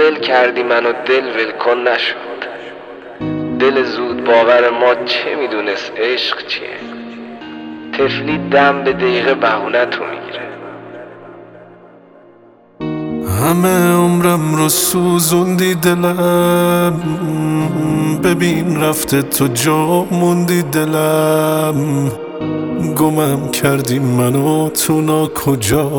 ول کردی منو دل ول کن نشد. دل زود باور ما چه میدونست عشق چیه. طفلی دم به دقیقه بهونه تو میگیره. همه عمرم رو سوزوندی دلم، ببین رفته تو جا موندی دلم. گمم کردی منو تو کجا،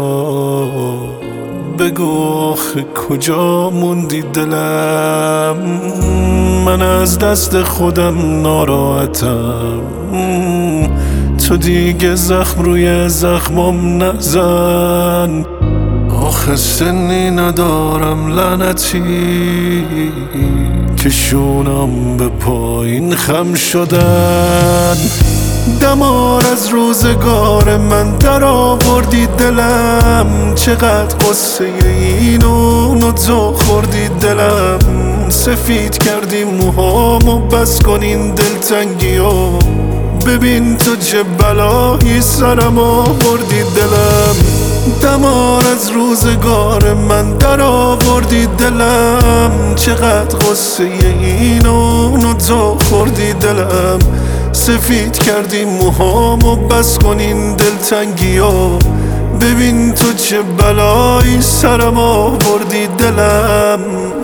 بگو آخه کجا موندی دلم. من از دست خودم ناراحتم، تو دیگه زخم روی زخمم نزن. آخه سنی ندارم لعنتی که شونم به پایین خم شدن. دمار از روزگار من در آوردی دلم، چقدر قصه اینو تو خوردی دلم. سفید کردی موهامو بس کن این دلتنگیو، ببین تو چه بلایی سرم آوردی دلم. دمار از روزگار من در آوردی دلم، چقدر قصه اینو تو خوردی دلم. سفید کردی موهامو بس کن این دلتنگیو، ببین تو چه بلایی سرم آوردی دلم.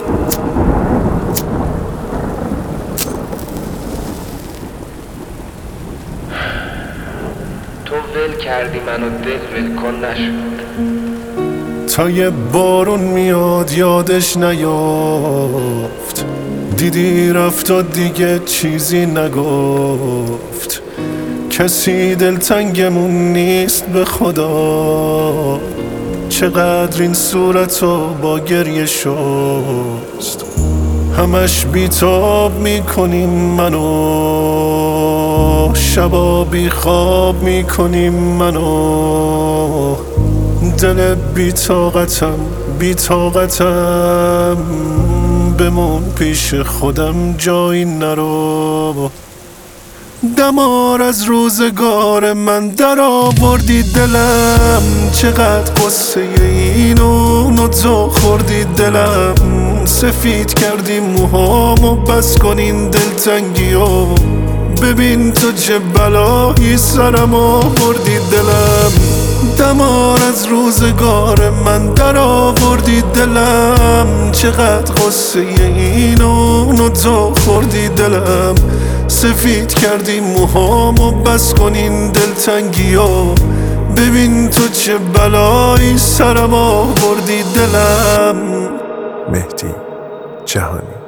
تو ول کردی منو دل ول کن نشد. تا یه بارون میاد یادش نیافت، دیدی رفت و دیگه چیزی نگفت. کسی دلتنگمون نیست به خدا، چقدر این صورتو با گریه شست. همش بیتاب میکنیم منو، شبا بی خواب میکنیم منو. دل بی‌طاقتم بمون پیش خودم جایی نرو. دمار از روزگار من در آوردی دلم، چقدر قصه اینو تو خوردی دلم. سفید کردی موهامو بس کن این دلتنگیو، ببین تو چه بلایی سرم آوردی دلم. دمار از روزگار من در آوردی دلم، چقدر قصه اینو تو خوردی دلم. سفید کردی موهامو بس کن این دلتنگیو، ببین تو چه بلایی سرم آوردی دلم. مهدی جهانی.